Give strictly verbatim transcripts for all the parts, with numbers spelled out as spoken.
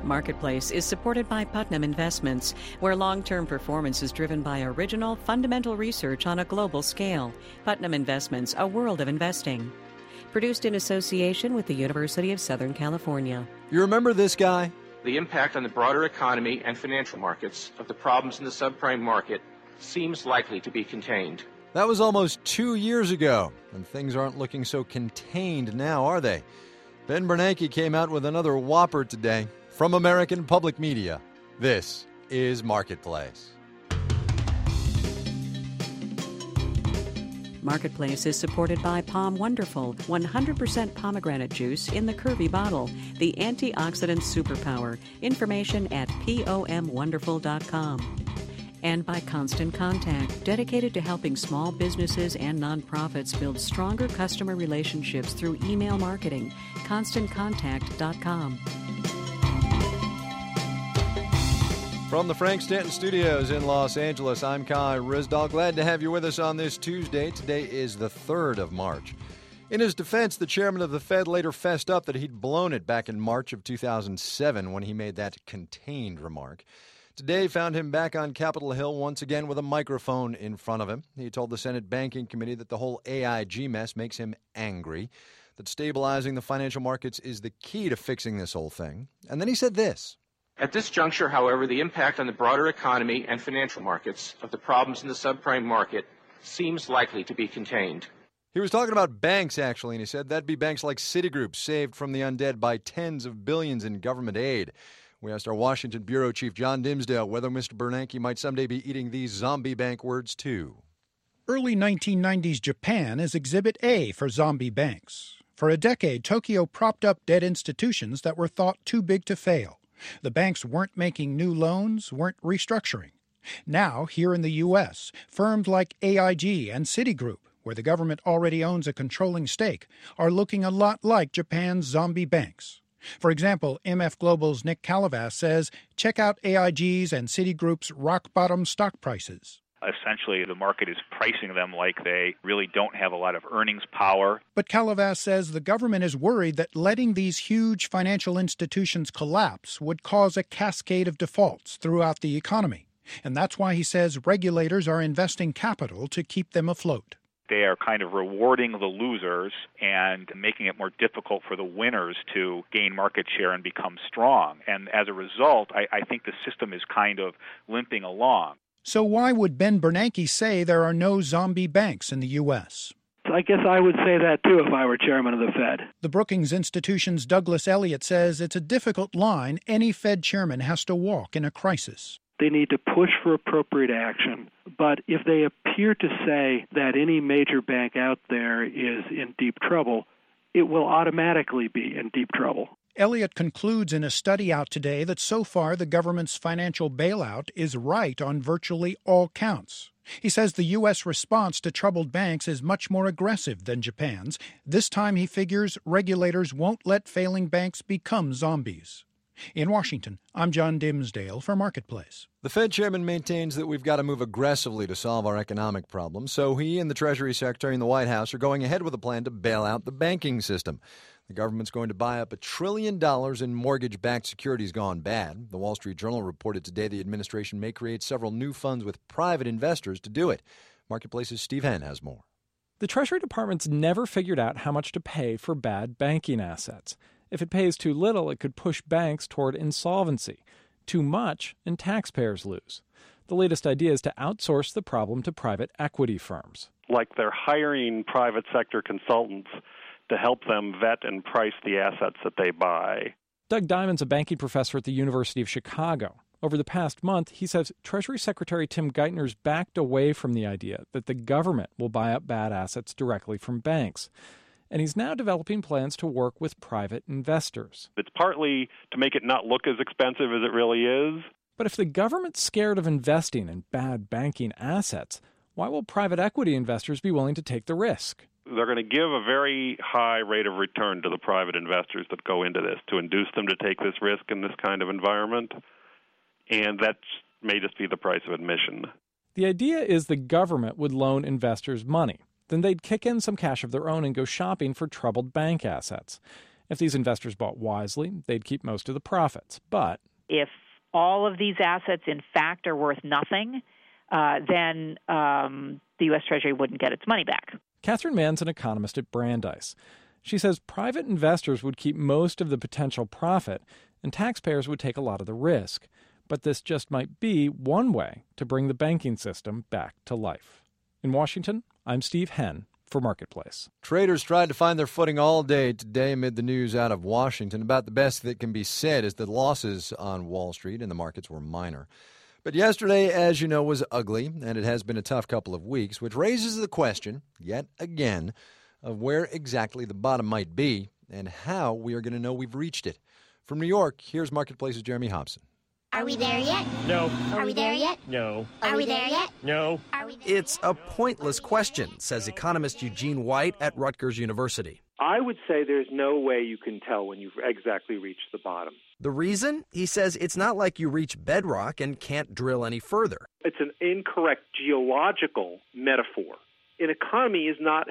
Marketplace is supported by Putnam Investments, where long-term performance is driven by original, fundamental research on a global scale. Putnam Investments, a world of investing. Produced in association with the University of Southern California. You remember this guy? The impact on the broader economy and financial markets of the problems in the subprime market seems likely to be contained. That was almost two years ago, and things aren't looking so contained now, are they? Ben Bernanke came out with another whopper today. From American Public Media, this is Marketplace. Marketplace is supported by Palm Wonderful, one hundred percent pomegranate juice in the curvy bottle, the antioxidant superpower. Information at pom wonderful dot com. And by Constant Contact, dedicated to helping small businesses and nonprofits build stronger customer relationships through email marketing. constant contact dot com. From the Frank Stanton Studios in Los Angeles, I'm Kai Ryssdal. Glad to have you with us on this Tuesday. Today is the third of March. In his defense, the chairman of the Fed later fessed up that he'd blown it back in March of two thousand seven when he made that contained remark. Today found him back on Capitol Hill once again with a microphone in front of him. He told the Senate Banking Committee that the whole A I G mess makes him angry, that stabilizing the financial markets is the key to fixing this whole thing. And then he said this. At this juncture, however, the impact on the broader economy and financial markets of the problems in the subprime market seems likely to be contained. He was talking about banks, actually, and he said that'd be banks like Citigroup, saved from the undead by tens of billions in government aid. We asked our Washington bureau chief, John Dimsdale, whether Mister Bernanke might someday be eating these zombie bank words, too. Early nineteen nineties Japan is Exhibit A for zombie banks. For a decade, Tokyo propped up dead institutions that were thought too big to fail. The banks weren't making new loans, weren't restructuring. Now, here in the U S, firms like A I G and Citigroup, where the government already owns a controlling stake, are looking a lot like Japan's zombie banks. For example, M F Global's Nick Calavas says, check out A I G's and Citigroup's rock-bottom stock prices. Essentially, the market is pricing them like they really don't have a lot of earnings power. But Calavas says the government is worried that letting these huge financial institutions collapse would cause a cascade of defaults throughout the economy. And that's why he says regulators are investing capital to keep them afloat. They are kind of rewarding the losers and making it more difficult for the winners to gain market share and become strong. And as a result, I, I think the system is kind of limping along. So why would Ben Bernanke say there are no zombie banks in the U S? I guess I would say that, too, if I were chairman of the Fed. The Brookings Institution's Douglas Elliott says it's a difficult line any Fed chairman has to walk in a crisis. They need to push for appropriate action. But if they appear to say that any major bank out there is in deep trouble, it will automatically be in deep trouble. Elliott concludes in a study out today that so far the government's financial bailout is right on virtually all counts. He says the U S response to troubled banks is much more aggressive than Japan's. This time, he figures, regulators won't let failing banks become zombies. In Washington, I'm John Dimsdale for Marketplace. The Fed chairman maintains that we've got to move aggressively to solve our economic problems, so he and the Treasury Secretary in the White House are going ahead with a plan to bail out the banking system. The government's going to buy up a trillion dollars in mortgage-backed securities gone bad. The Wall Street Journal reported today the administration may create several new funds with private investors to do it. Marketplace's Steve Henn has more. The Treasury Department's never figured out how much to pay for bad banking assets. If it pays too little, it could push banks toward insolvency. Too much, and taxpayers lose. The latest idea is to outsource the problem to private equity firms. Like they're hiring private sector consultants to help them vet and price the assets that they buy. Doug Diamond's a banking professor at the University of Chicago. Over the past month, he says Treasury Secretary Tim Geithner's backed away from the idea that the government will buy up bad assets directly from banks. And he's now developing plans to work with private investors. It's partly to make it not look as expensive as it really is. But if the government's scared of investing in bad banking assets, why will private equity investors be willing to take the risk? They're going to give a very high rate of return to the private investors that go into this to induce them to take this risk in this kind of environment. And that may just be the price of admission. The idea is the government would loan investors money. Then they'd kick in some cash of their own and go shopping for troubled bank assets. If these investors bought wisely, they'd keep most of the profits. But if all of these assets, in fact, are worth nothing, uh, then um, the U S Treasury wouldn't get its money back. Catherine Mann's an economist at Brandeis. She says private investors would keep most of the potential profit, and taxpayers would take a lot of the risk. But this just might be one way to bring the banking system back to life. In Washington, I'm Steve Henn for Marketplace. Traders tried to find their footing all day today amid the news out of Washington. About the best that can be said is that losses on Wall Street and the markets were minor. But yesterday, as you know, was ugly, and it has been a tough couple of weeks, which raises the question, yet again, of where exactly the bottom might be and how we are going to know we've reached it. From New York, here's Marketplace's Jeremy Hobson. Are we there yet? No. Are we there yet? No. Are we there yet? No. Are we there It's a pointless question, says economist Eugene White at Rutgers University. I would say there's no way you can tell when you've exactly reached the bottom. The reason? He says it's not like you reach bedrock and can't drill any further. It's an incorrect geological metaphor. An economy is not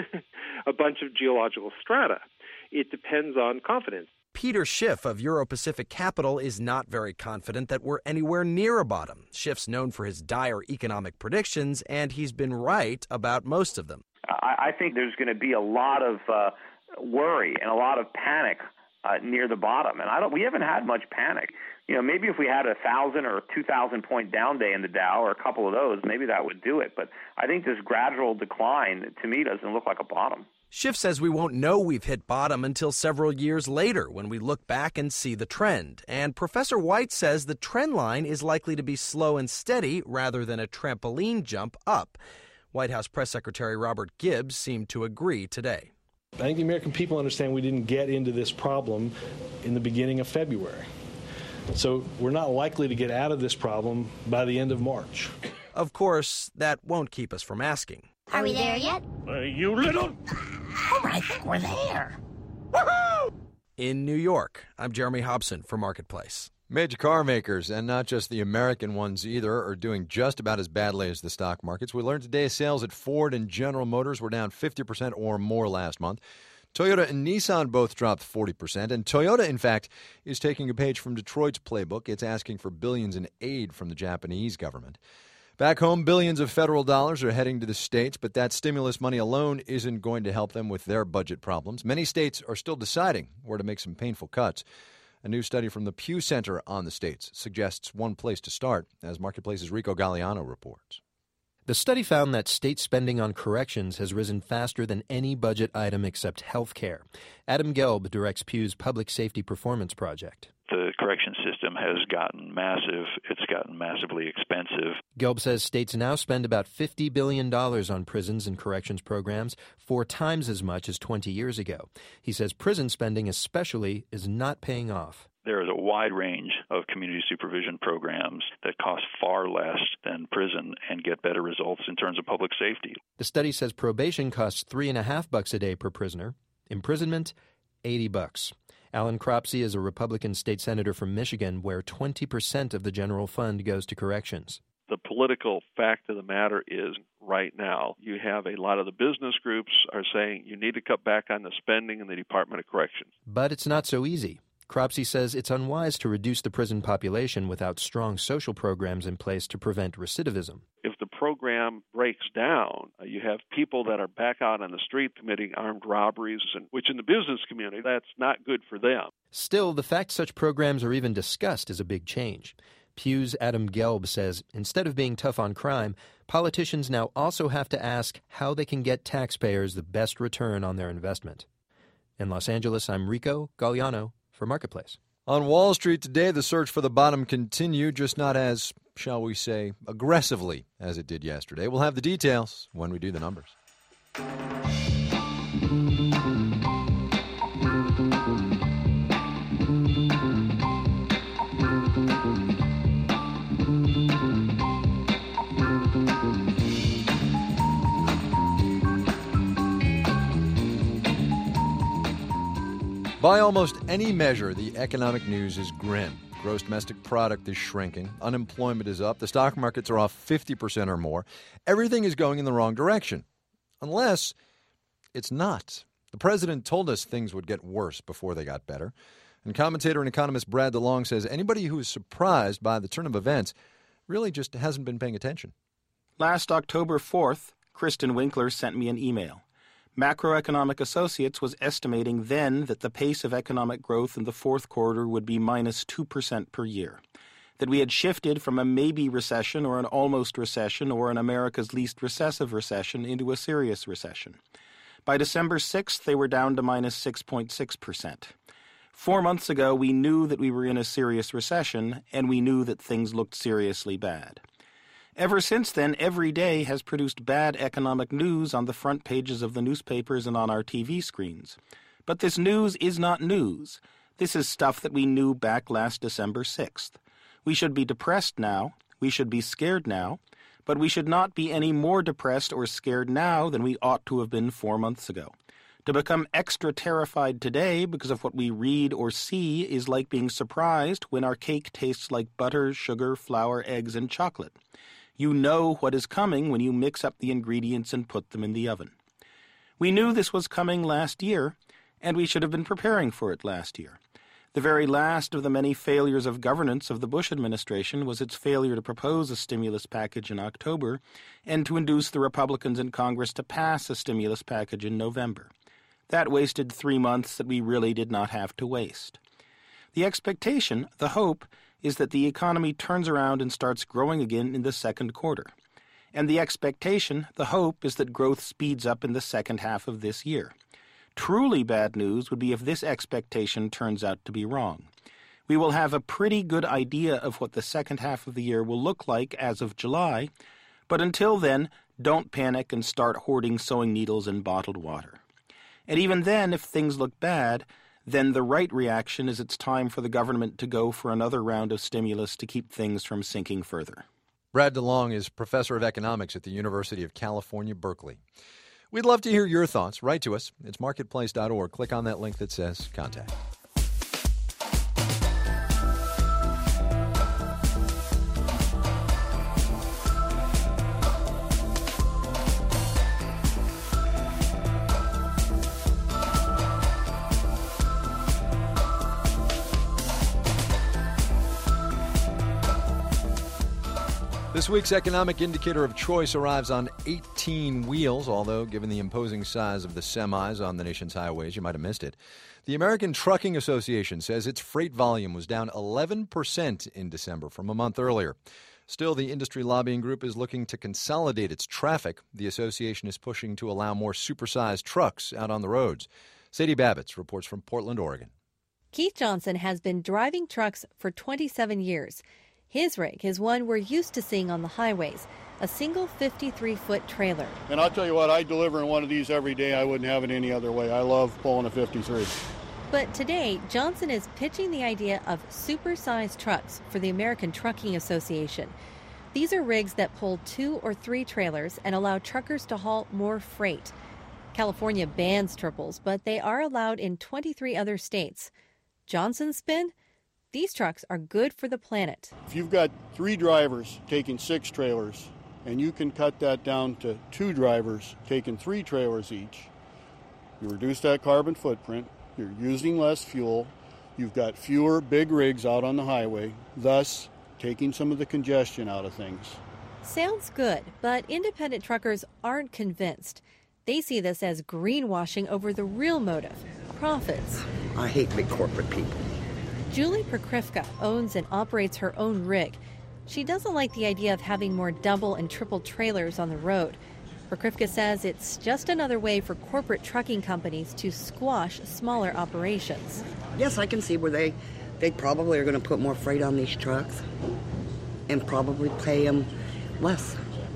a bunch of geological strata. It depends on confidence. Peter Schiff of Euro-Pacific Capital is not very confident that we're anywhere near a bottom. Schiff's known for his dire economic predictions, and he's been right about most of them. I, I think there's going to be a lot of uh, worry and a lot of panic uh, near the bottom, and I don't. We haven't had much panic. You know, maybe if we had a thousand or two thousand point down day in the Dow, or a couple of those, maybe that would do it. But I think this gradual decline, to me, doesn't look like a bottom. Schiff says we won't know we've hit bottom until several years later when we look back and see the trend. And Professor White says the trend line is likely to be slow and steady rather than a trampoline jump up. White House Press Secretary Robert Gibbs seemed to agree today. I think the American people understand we didn't get into this problem in the beginning of February. So we're not likely to get out of this problem by the end of March. Of course, that won't keep us from asking. Are we there yet? Uh, you little... Oh, I think we're there. Woohoo! In New York, I'm Jeremy Hobson for Marketplace. Major car makers, and not just the American ones either, are doing just about as badly as the stock markets. We learned today sales at Ford and General Motors were down fifty percent or more last month. Toyota and Nissan both dropped forty percent, and Toyota, in fact, is taking a page from Detroit's playbook. It's asking for billions in aid from the Japanese government. Back home, billions of federal dollars are heading to the states, but that stimulus money alone isn't going to help them with their budget problems. Many states are still deciding where to make some painful cuts. A new study from the Pew Center on the states suggests one place to start, as Marketplace's Rico Galliano reports. The study found that state spending on corrections has risen faster than any budget item except health care. Adam Gelb directs Pew's Public Safety Performance Project. The correction system has gotten massive. It's gotten massively expensive. Gelb says states now spend about fifty billion dollars on prisons and corrections programs, four times as much as twenty years ago. He says prison spending especially is not paying off. There is a wide range of community supervision programs that cost far less than prison and get better results in terms of public safety. The study says probation costs three and a half bucks a day per prisoner. Imprisonment, eighty bucks. Alan Cropsey is a Republican state senator from Michigan, where twenty percent of the general fund goes to corrections. The political fact of the matter is, right now, you have a lot of the business groups are saying you need to cut back on the spending in the Department of Corrections. But it's not so easy. Cropsey says it's unwise to reduce the prison population without strong social programs in place to prevent recidivism. If the program breaks down, uh, you have people that are back out on the street committing armed robberies, and which in the business community, that's not good for them. Still, the fact such programs are even discussed is a big change. Pew's Adam Gelb says instead of being tough on crime, politicians now also have to ask how they can get taxpayers the best return on their investment. In Los Angeles, I'm Rico Galliano for Marketplace. On Wall Street today, the search for the bottom continued, just not as, shall we say, aggressively as it did yesterday. We'll have the details when we do the numbers. By almost any measure, the economic news is grim. Gross domestic product is shrinking. Unemployment is up. The stock markets are off fifty percent or more. Everything is going in the wrong direction. Unless it's not. The president told us things would get worse before they got better. And commentator and economist Brad DeLong says anybody who is surprised by the turn of events really just hasn't been paying attention. Last October fourth, Kristen Winkler sent me an email. Macroeconomic Associates was estimating then that the pace of economic growth in the fourth quarter would be minus two percent per year, that we had shifted from a maybe recession or an almost recession or an America's least recessive recession into a serious recession. By December sixth, they were down to minus six point six percent. Four months ago, we knew that we were in a serious recession, and we knew that things looked seriously bad. Ever since then, every day has produced bad economic news on the front pages of the newspapers and on our T V screens. But this news is not news. This is stuff that we knew back last December sixth. We should be depressed now, we should be scared now, but we should not be any more depressed or scared now than we ought to have been four months ago. To become extra terrified today because of what we read or see is like being surprised when our cake tastes like butter, sugar, flour, eggs, and chocolate. You know what is coming when you mix up the ingredients and put them in the oven. We knew this was coming last year, and we should have been preparing for it last year. The very last of the many failures of governance of the Bush administration was its failure to propose a stimulus package in October and to induce the Republicans in Congress to pass a stimulus package in November. That wasted three months that we really did not have to waste. The expectation, the hope, is that the economy turns around and starts growing again in the second quarter. And the expectation, the hope, is that growth speeds up in the second half of this year. Truly bad news would be if this expectation turns out to be wrong. We will have a pretty good idea of what the second half of the year will look like as of July, but until then, don't panic and start hoarding sewing needles and bottled water. And even then, if things look bad, then the right reaction is it's time for the government to go for another round of stimulus to keep things from sinking further. Brad DeLong is professor of economics at the University of California, Berkeley. We'd love to hear your thoughts. Write to us. It's marketplace dot org. Click on that link that says Contact. This week's economic indicator of choice arrives on eighteen wheels, although given the imposing size of the semis on the nation's highways, you might have missed it. The American Trucking Association says its freight volume was down eleven percent in December from a month earlier. Still, the industry lobbying group is looking to consolidate its traffic. The association is pushing to allow more supersized trucks out on the roads. Sadie Babbitt reports from Portland, Oregon. Keith Johnson has been driving trucks for twenty-seven years. His rig is one we're used to seeing on the highways, a single fifty-three foot trailer. And I'll tell you what, I deliver in one of these every day. I wouldn't have it any other way. I love pulling a fifty-three. But today, Johnson is pitching the idea of supersized trucks for the American Trucking Association. These are rigs that pull two or three trailers and allow truckers to haul more freight. California bans triples, but they are allowed in twenty-three other states. Johnson's spin? These trucks are good for the planet. If you've got three drivers taking six trailers, and you can cut that down to two drivers taking three trailers each, you reduce that carbon footprint, you're using less fuel, you've got fewer big rigs out on the highway, thus taking some of the congestion out of things. Sounds good, but independent truckers aren't convinced. They see this as greenwashing over the real motive, profits. I hate big corporate people. Julie Prokrivka owns and operates her own rig. She doesn't like the idea of having more double and triple trailers on the road. Prokrivka says it's just another way for corporate trucking companies to squash smaller operations. Yes, I can see where they, they probably are going to put more freight on these trucks and probably pay them less.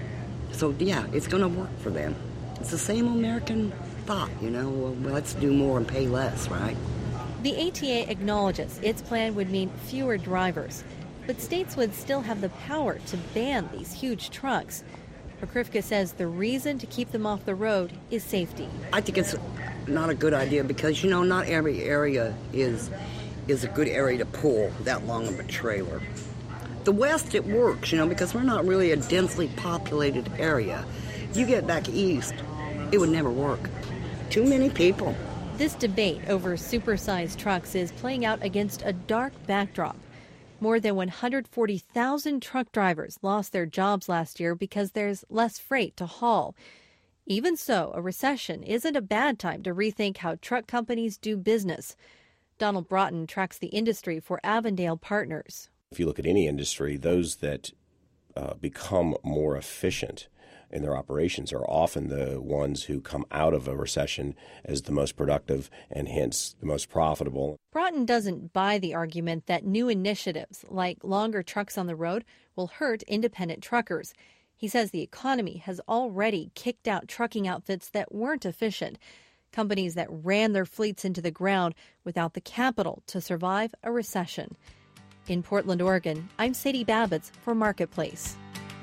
So, yeah, it's going to work for them. It's the same American thought, you know, well, let's do more and pay less, right? The A T A acknowledges its plan would mean fewer drivers, but states would still have the power to ban these huge trucks. Prokrivka says the reason to keep them off the road is safety. I think it's not a good idea because, you know, not every area is is a good area to pull that long of a trailer. The West, it works, you know, because we're not really a densely populated area. You get back east, it would never work. Too many people. This debate over supersized trucks is playing out against a dark backdrop. More than one hundred forty thousand truck drivers lost their jobs last year because there's less freight to haul. Even so, a recession isn't a bad time to rethink how truck companies do business. Donald Broughton tracks the industry for Avondale Partners. If you look at any industry, those that uh, become more efficient in their operations are often the ones who come out of a recession as the most productive and hence the most profitable. Broughton doesn't buy the argument that new initiatives like longer trucks on the road will hurt independent truckers. He says the economy has already kicked out trucking outfits that weren't efficient, companies that ran their fleets into the ground without the capital to survive a recession. In Portland, Oregon, I'm Sadie Babbitts for Marketplace.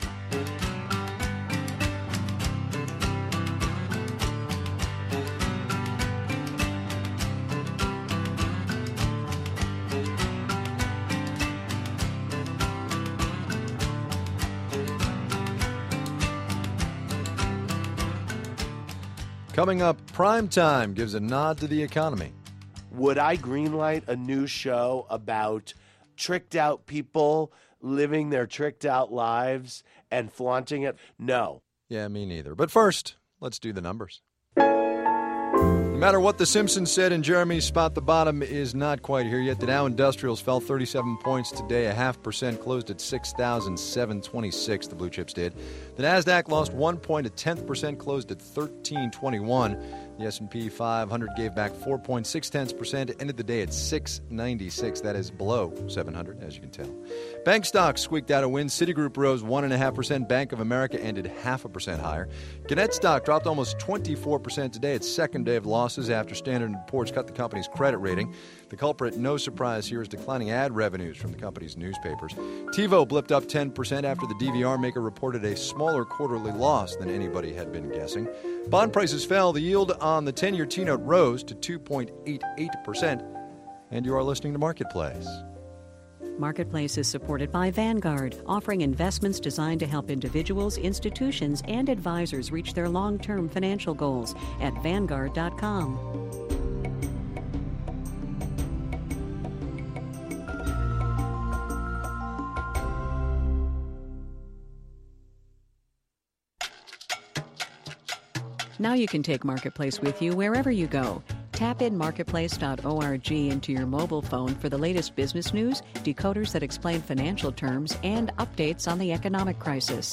Coming up, Prime Time gives a nod to the economy. Would I greenlight a new show about tricked out people living their tricked out lives and flaunting it? No. Yeah, me neither. But first, let's do the numbers. No matter what The Simpsons said in Jeremy's spot, the bottom is not quite here yet. The Dow Industrials fell thirty-seven points today, a half percent, closed at six thousand seven hundred twenty-six, the blue chips did. The Nasdaq lost one point, a tenth percent, closed at thirteen twenty-one. The S and P five hundred gave back four point six tenths percent, ended the day at six ninety-six. That is below seven hundred, as you can tell. Bank stocks squeaked out a win. Citigroup rose one point five percent. Bank of America ended half a percent higher. Gannett stock dropped almost twenty-four percent today. Its second day of losses after Standard and Poor's cut the company's credit rating. The culprit, no surprise here, is declining ad revenues from the company's newspapers. TiVo blipped up ten percent after the D V R maker reported a smaller quarterly loss than anybody had been guessing. Bond prices fell. The yield on the ten-year T-note rose to two point eight eight percent. And you are listening to Marketplace. Marketplace is supported by Vanguard, offering investments designed to help individuals, institutions, and advisors reach their long-term financial goals at Vanguard dot com. Now you can take Marketplace with you wherever you go. Tap in marketplace dot org into your mobile phone for the latest business news, decoders that explain financial terms, and updates on the economic crisis.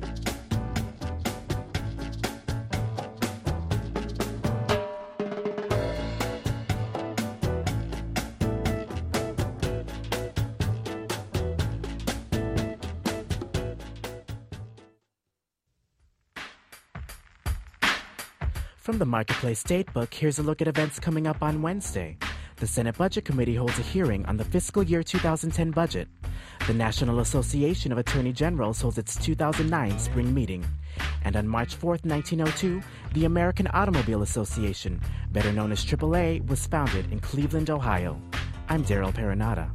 From the Marketplace Datebook, here's a look at events coming up on Wednesday. The Senate Budget Committee holds a hearing on the fiscal year two thousand ten budget. The National Association of Attorney Generals holds its two thousand nine spring meeting. And on March fourth, nineteen oh two, the American Automobile Association, better known as triple A, was founded in Cleveland, Ohio. I'm Daryl Perenata.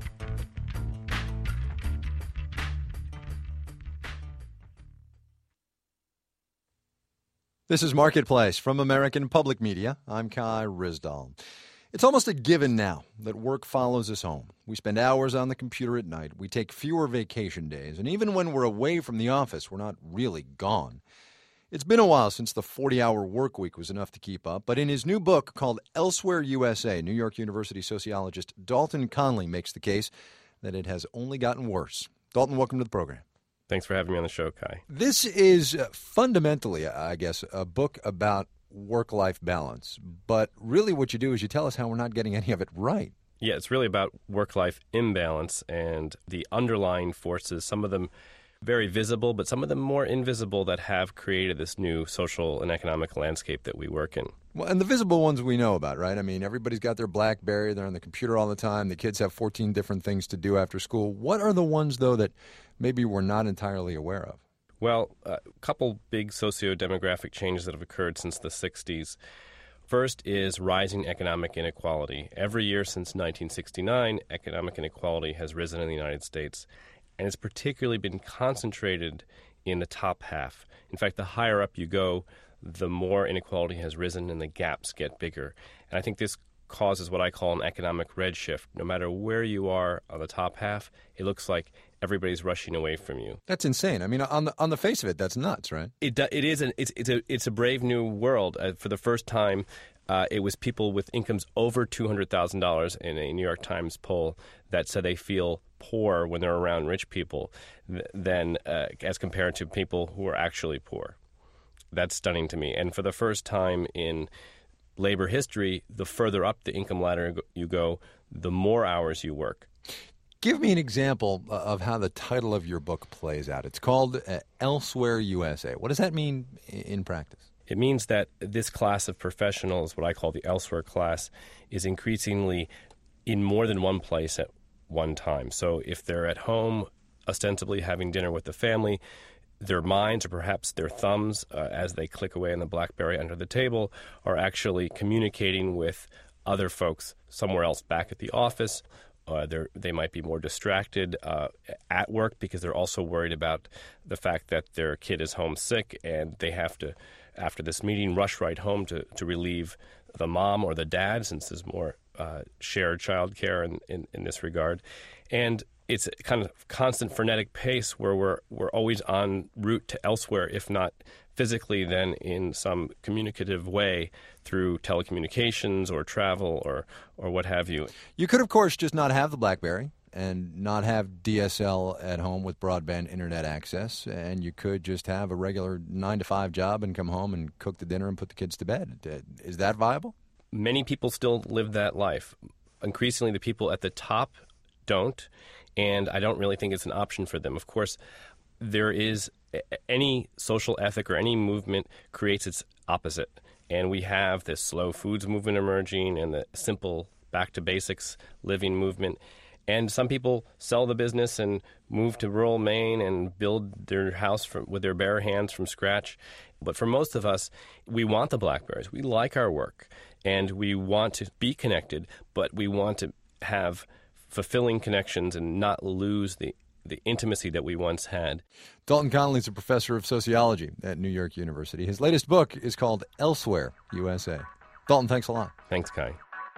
This is Marketplace from American Public Media. I'm Kai Ryssdal. It's almost a given now that work follows us home. We spend hours on the computer at night. We take fewer vacation days. And even when we're away from the office, we're not really gone. It's been a while since the forty-hour work week was enough to keep up. But in his new book called Elsewhere U S A, New York University sociologist Dalton Conley makes the case that it has only gotten worse. Dalton, welcome to the program. Thanks for having me on the show, Kai. This is uh, fundamentally, I guess, a book about work-life balance. But really what you do is you tell us how we're not getting any of it right. Yeah, it's really about work-life imbalance and the underlying forces, some of them very visible, but some of them more invisible, that have created this new social and economic landscape that we work in. Well, and the visible ones we know about, right? I mean, everybody's got their BlackBerry. They're on the computer all the time. The kids have fourteen different things to do after school. What are the ones, though, that maybe we're not entirely aware of? Well, a couple big socio-demographic changes that have occurred since the sixties. First is rising economic inequality. Every year since nineteen sixty-nine, economic inequality has risen in the United States, and it's particularly been concentrated in the top half. In fact, the higher up you go, the more inequality has risen and the gaps get bigger. And I think this causes what I call an economic redshift. No matter where you are on the top half, it looks like everybody's rushing away from you. That's insane. I mean, on the on the face of it, that's nuts, right? It it is an it's it's a it's a brave new world. Uh, for the first time, uh, it was people with incomes over two hundred thousand dollars in a New York Times poll that said they feel poor when they're around rich people, th- than uh, as compared to people who are actually poor. That's stunning to me. And for the first time in labor history, the further up the income ladder you go, the more hours you work. Give me an example of how the title of your book plays out. It's called uh, Elsewhere U S A. What does that mean in practice? It means that this class of professionals, what I call the elsewhere class, is increasingly in more than one place at one time. So if they're at home ostensibly having dinner with the family, their minds or perhaps their thumbs, uh, as they click away on the BlackBerry under the table, are actually communicating with other folks somewhere else back at the office. Uh, they might be more distracted uh, at work because they're also worried about the fact that their kid is homesick and they have to, after this meeting, rush right home to, to relieve the mom or the dad, since there's more uh, shared child care in, in, in this regard. And it's a kind of constant frenetic pace where we're we're always en route to elsewhere, if not physically, then in some communicative way through telecommunications or travel or, or what have you. You could, of course, just not have the BlackBerry and not have D S L at home with broadband internet access, and you could just have a regular nine to five job and come home and cook the dinner and put the kids to bed. Is that viable? Many people still live that life. Increasingly, the people at the top don't. And I don't really think it's an option for them. Of course, there is any social ethic or any movement creates its opposite. And we have this slow foods movement emerging and the simple back to basics living movement. And some people sell the business and move to rural Maine and build their house from, with their bare hands from scratch. But for most of us, we want the BlackBerries. We like our work and we want to be connected, but we want to have fulfilling connections and not lose the, the intimacy that we once had. Dalton Connolly is a professor of sociology at New York University. His latest book is called Elsewhere U S A. Dalton, thanks a lot. Thanks, Kai.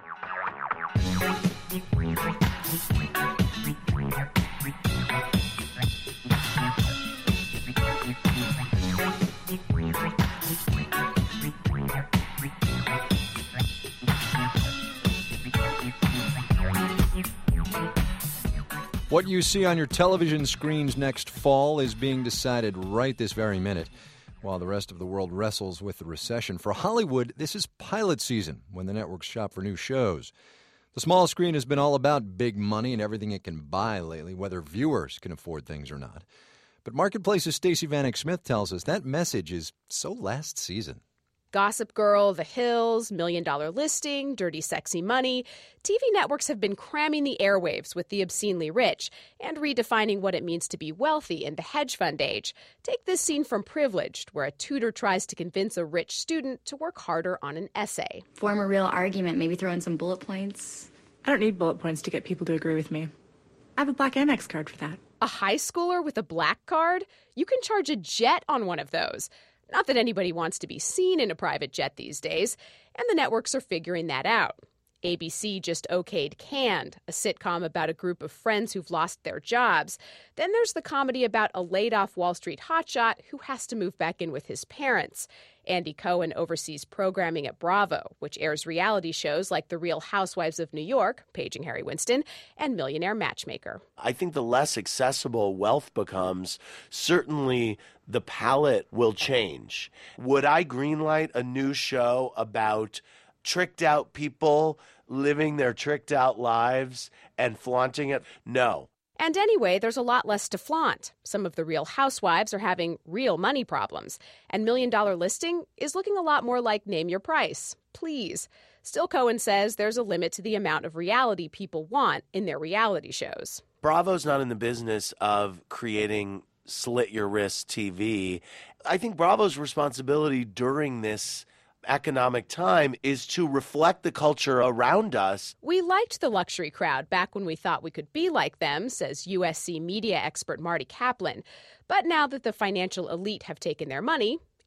What you see on your television screens next fall is being decided right this very minute, while the rest of the world wrestles with the recession. For Hollywood, this is pilot season when the networks shop for new shows. The small screen has been all about big money and everything it can buy lately, whether viewers can afford things or not. But Marketplace's Stacey Vanek Smith tells us that message is so last season. Gossip Girl, The Hills, Million Dollar Listing, Dirty Sexy Money. T V networks have been cramming the airwaves with the obscenely rich and redefining what it means to be wealthy in the hedge fund age. Take this scene from Privileged, where a tutor tries to convince a rich student to work harder on an essay. Form a real argument, maybe throw in some bullet points. I don't need bullet points to get people to agree with me. I have a black Amex card for that. A high schooler with a black card? You can charge a jet on one of those. Not that anybody wants to be seen in a private jet these days, and the networks are figuring that out. A B C just okayed Canned, a sitcom about a group of friends who've lost their jobs. Then there's the comedy about a laid-off Wall Street hotshot who has to move back in with his parents. Andy Cohen oversees programming at Bravo, which airs reality shows like The Real Housewives of New York, paging Harry Winston, and Millionaire Matchmaker. I think the less accessible wealth becomes, certainly the palette will change. Would I greenlight a new show about tricked out people living their tricked out lives and flaunting it? No. And anyway, there's a lot less to flaunt. Some of the Real Housewives are having real money problems. And Million Dollar Listing is looking a lot more like Name Your Price. Please. Still, Cohen says there's a limit to the amount of reality people want in their reality shows. Bravo's not in the business of creating slit your wrist T V. I think Bravo's responsibility during this economic time is to reflect the culture around us. We liked the luxury crowd back when we thought we could be like them, says U S C media expert Marty Kaplan. But now that the financial elite have taken their money,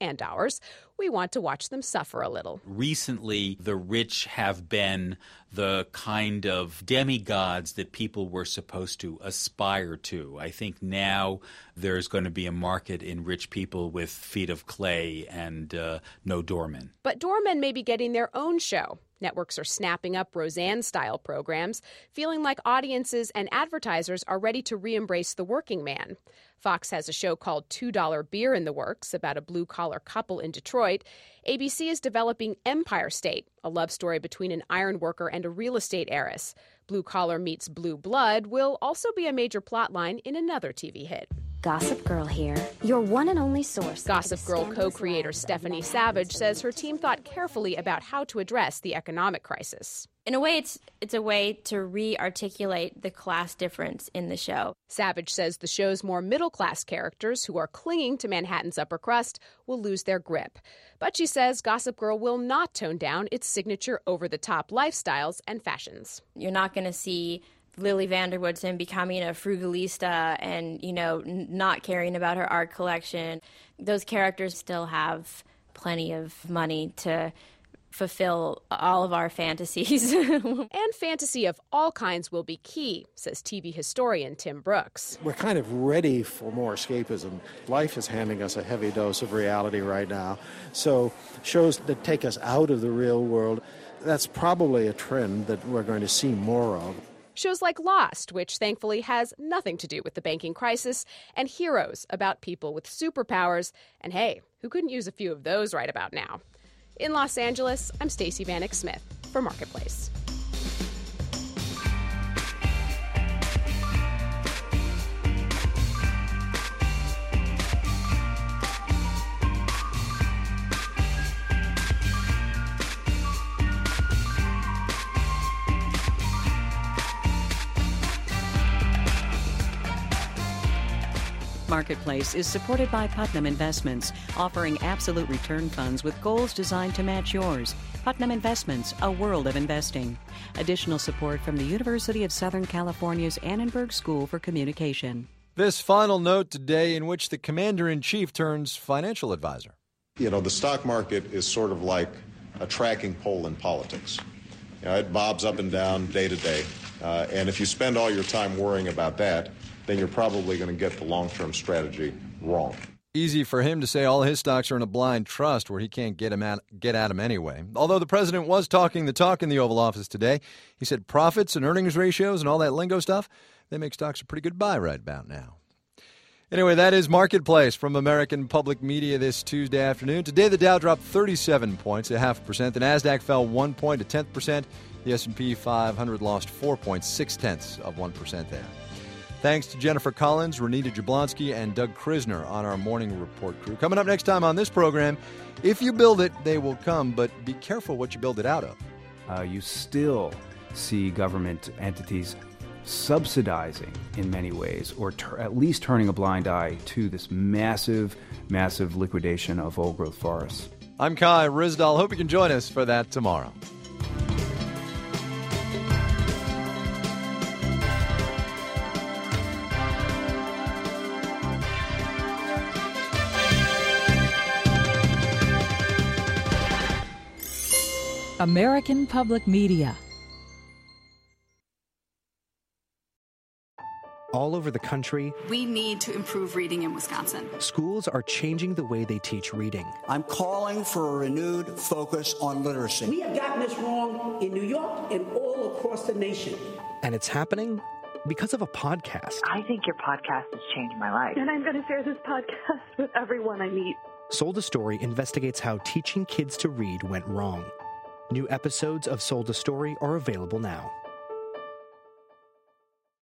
and ours. We want to watch them suffer a little. Recently, the rich have been the kind of demigods that people were supposed to aspire to. I think now there's going to be a market in rich people with feet of clay and uh, no doormen. But doormen may be getting their own show. Networks are snapping up Roseanne-style programs, feeling like audiences and advertisers are ready to re-embrace the working man. Fox has a show called two dollar Beer in the works about a blue-collar couple in Detroit. A B C is developing Empire State, a love story between an iron worker and a real estate heiress. Blue Collar meets Blue Blood will also be a major plotline in another T V hit. Gossip Girl here, your one and only source. Gossip Girl co-creator Stephanie Savage says her team thought carefully about how to address the economic crisis. In a way, it's it's a way to re-articulate the class difference in the show. Savage says the show's more middle-class characters who are clinging to Manhattan's upper crust will lose their grip. But she says Gossip Girl will not tone down its signature over-the-top lifestyles and fashions. You're not going to see Lily Vanderwoodson becoming a frugalista and, you know, n- not caring about her art collection. Those characters still have plenty of money to fulfill all of our fantasies. And fantasy of all kinds will be key, says T V historian Tim Brooks. We're kind of ready for more escapism. Life is handing us a heavy dose of reality right now. So shows that take us out of the real world, that's probably a trend that we're going to see more of. Shows like Lost, which thankfully has nothing to do with the banking crisis, and Heroes, about people with superpowers. And hey, who couldn't use a few of those right about now? In Los Angeles, I'm Stacey Vanek Smith for Marketplace. Marketplace is supported by Putnam Investments, offering absolute return funds with goals designed to match yours. Putnam Investments, a world of investing. Additional support from the University of Southern California's Annenberg School for Communication. This final note today in which the commander-in-chief turns financial advisor. You know, the stock market is sort of like a tracking pole in politics. You know, it bobs up and down day to day. Uh, and if you spend all your time worrying about that, then you're probably going to get the long-term strategy wrong. Easy for him to say all his stocks are in a blind trust where he can't get him at, get at them anyway. Although the president was talking the talk in the Oval Office today. He said profits and earnings ratios and all that lingo stuff, they make stocks a pretty good buy right about now. Anyway, that is Marketplace from American Public Media this Tuesday afternoon. Today the Dow dropped thirty-seven points, a half percent. The Nasdaq fell one point, a tenth percent. The S and P five hundred lost four point six tenths of one percent there. Thanks to Jennifer Collins, Renita Jablonski, and Doug Krisner on our morning report crew. Coming up next time on this program, if you build it, they will come, but be careful what you build it out of. Uh, you still see government entities subsidizing in many ways, or ter- at least turning a blind eye to this massive, massive liquidation of old-growth forests. I'm Kai Ryssdal. Hope you can join us for that tomorrow. American Public Media. All over the country, we need to improve reading in Wisconsin. Schools are changing the way they teach reading. I'm calling for a renewed focus on literacy. We have gotten this wrong in New York and all across the nation. And it's happening because of a podcast. I think your podcast has changed my life. And I'm going to share this podcast with everyone I meet. Sold a Story investigates how teaching kids to read went wrong. New episodes of Sold a Story are available now.